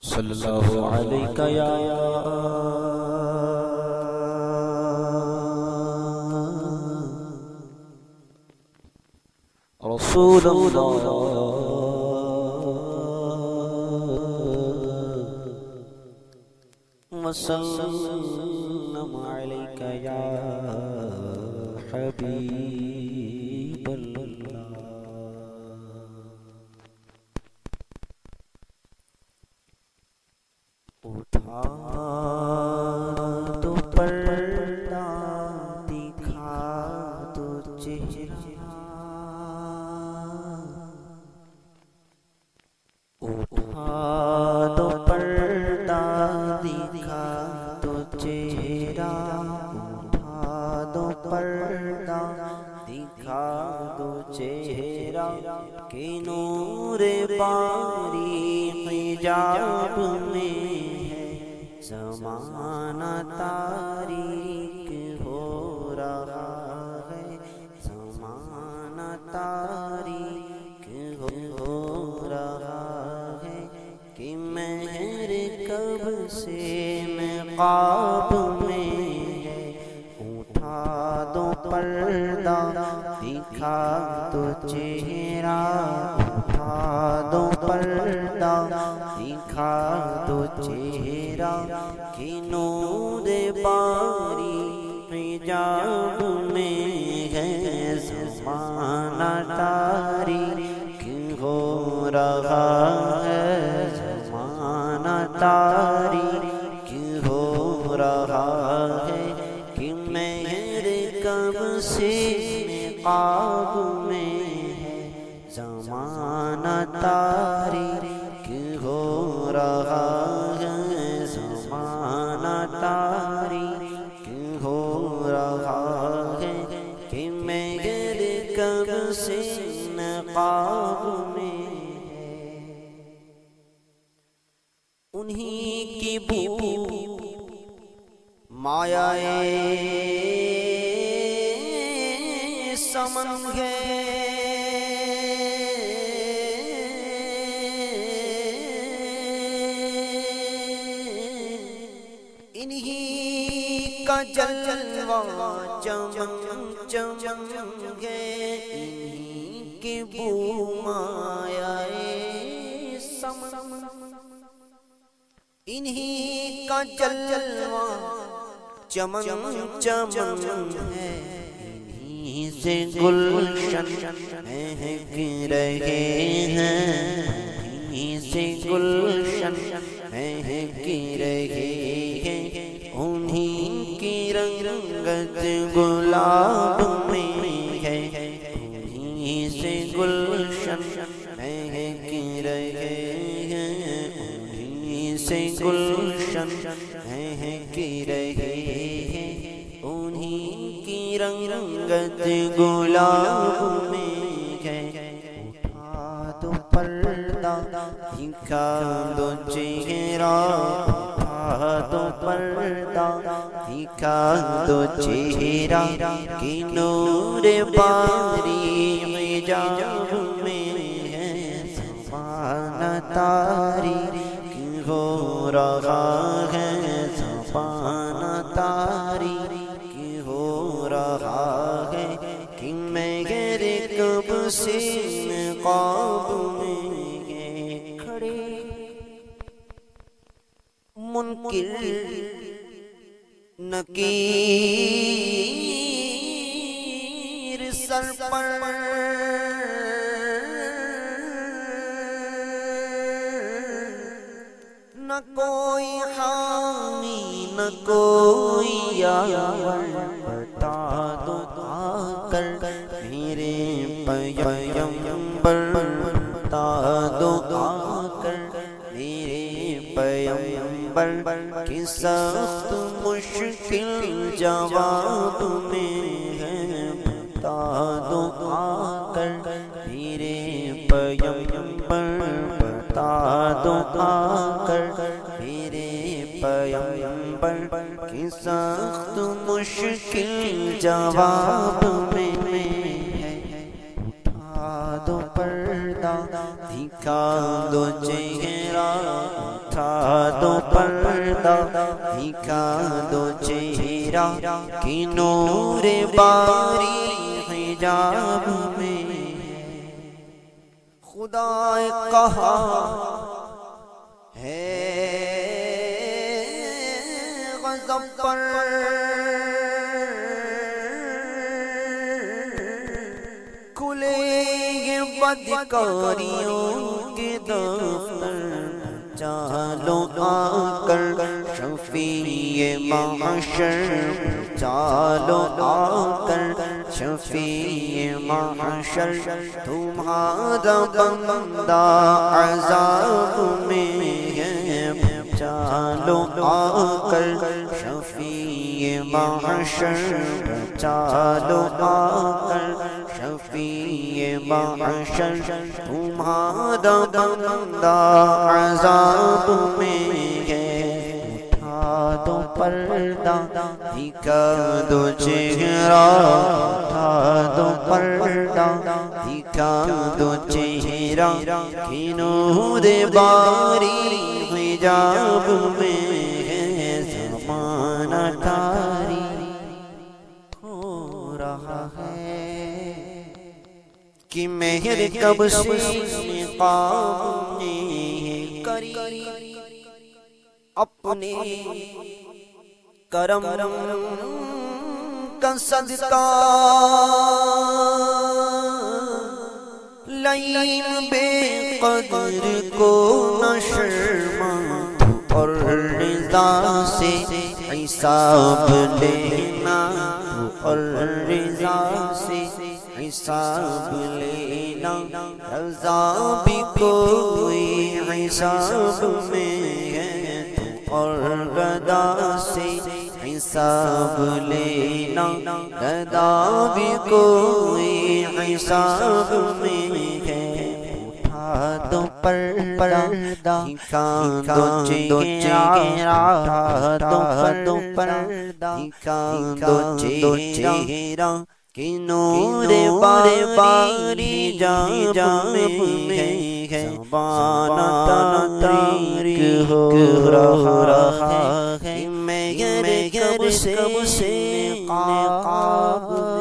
صلی اللہ علیہ یا رسول اللہ وسلم علیک یا حبیب اللہ۔ اٹھا تو پردہ دکھا تو چہرہ، اٹھا تو پردہ دکھا تو چہرہ، اٹھا تو پردہ دکھا تو چہرہ، کہ نور باری حجاب میں زمانہ تاریک ہو رہا ہے، زمانہ تاریک ہو رہا ہے، کہ مہر کب سے نقاب میں ہے، اٹھا دو پردہ دکھا تو چہرہ، اٹھا دو پردہ دکھا تو چہرہ، کہ نور باری حجاب میں ہے زمانہ تاریک ہو رہا ہے، زمانہ تاریک ہو رہا ہے، کہ مہر کب سے نقاب میں ہے، زمانہ تاریک ہو رہا ہے، زمانہ تاریک ہو رہا ہے، کہ مگر کب سے نقاب میں ہے، انہی کی بو مایائے سمن ہے، انہی کا جلوہ چمن چمن ہے، انہی کی بو مایائے سمن، انہی کا جلوہ چمن چمن ہے، انہی سے گلشن مہک رہے ہیں، انہی سے گلشن مہک رہے ہیں، انہی کی رنگت گلاب میں ہے، انہی سے گلشن مہک رہے ہیں، انہی سے گلشن مہک رہے ہیں، انہی کی رنگت گلاب میں ہے، اٹھا دو پردہ دکھا دو چہرہ، اٹھا دو پردہ دکھا دو چہرہ، کہ نور باری حجاب میں ہے، زمانہ تاریک ہو رہا ہے، زمانہ تاریک ہو رہا ہے، کہ مگر کب سے نقاب میں ہے، کھڑے منکر نکیر سر پر، نہ کوئی حامی نہ کوئی یار، بتا دو آ کر میرے پیغمبر، بتا دو آ کر میرے پیغمبر، کہ سخت مشکل جواب میں ہے، بتا دو آ کر میرے پیغمبر، بتا دو آ کر میرے پیغمبر، کہ سخت مشکل جواب میں ہے، اٹھا دو پردہ دکھا دو چہرہ، اٹھا دو پردہ دکھا دو چہرہ کہ نور باری حجاب میں خدا کہا ہے غضب پر کھلے یہ بدکاریوں کے دفتر چالو آ کر شفیع محشر چالو آ کر شفیع محشر تمہارا بندہ عذاب میں ہے چالو آ کر شفیع محشر چالو آ کر شفیع محشر تمہارا بندہ عذاب میں ہے اٹھا دو پردہ دکھا دو چہرہ اٹھا دو پردہ دکھا دو چہرہ کہ نور باری حجاب میں ہے زمانہ تاری ہو رہا ہے کہ مہر کب سے نقاب نے کری اپنے کرم کا صدقہ لئیم بے قدر کو نہ شرما اور رضا سے حساب لینا اور رضا سے حساب لینا رضا بھی کوئی حساب میں ہے اور رضا سے حساب لینا رضا بھی کوئی حساب میں ہے اٹھا دو پردہ دکھا دو چہرہ اٹھا دو پردہ دکھا دو چہرہ کہ نور باری حجاب میں ہے زمانہ تاریک ہو رہا ہے مگر کب سے نقاب